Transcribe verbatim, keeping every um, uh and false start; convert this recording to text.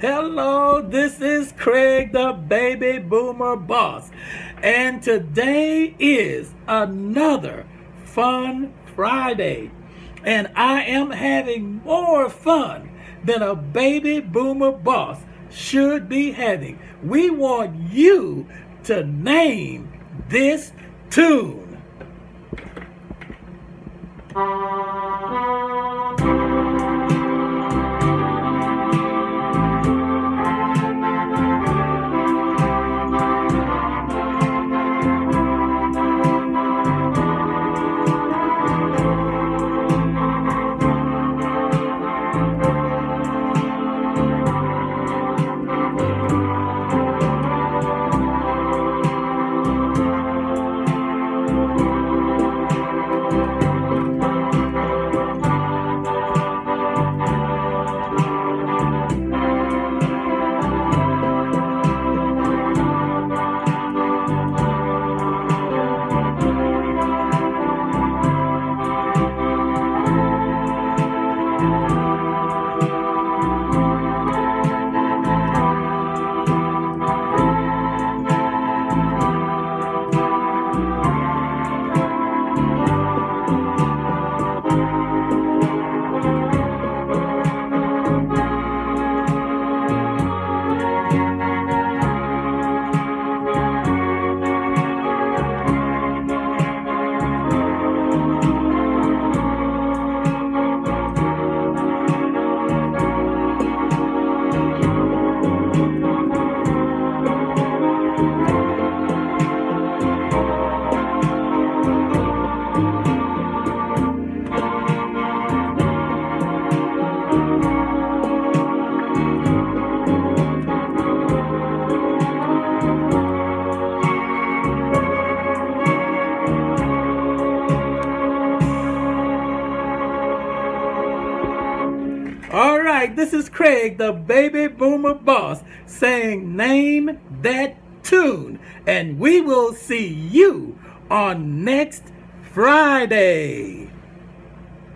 Hello, this is Craig, the baby boomer boss, and today is another fun Friday, and I am having more fun than a baby boomer boss should be having. We want you to name this tune. All right, this is Craig, the baby boomer boss, saying name that tune, and we will see you on next Friday.